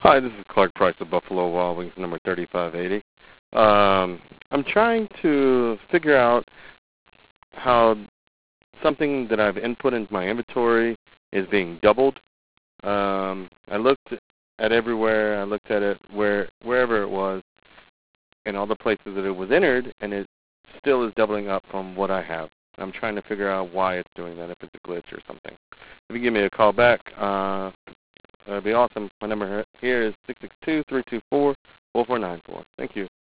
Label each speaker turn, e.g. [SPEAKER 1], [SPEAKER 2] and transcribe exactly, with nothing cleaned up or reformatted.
[SPEAKER 1] Hi, this is Clark Price of Buffalo Wild Wings, number thirty-five eighty. Um, I'm trying to figure out how something that I've input into my inventory is being doubled. Um, I looked at everywhere. I looked at it where wherever it was, in all the places that it was entered, and it still is doubling up from what I have. I'm trying to figure out why it's doing that, if it's a glitch or something. If you give me a call back, uh, that'd be awesome. My number here is six six two, three two four, four four nine four. Thank you.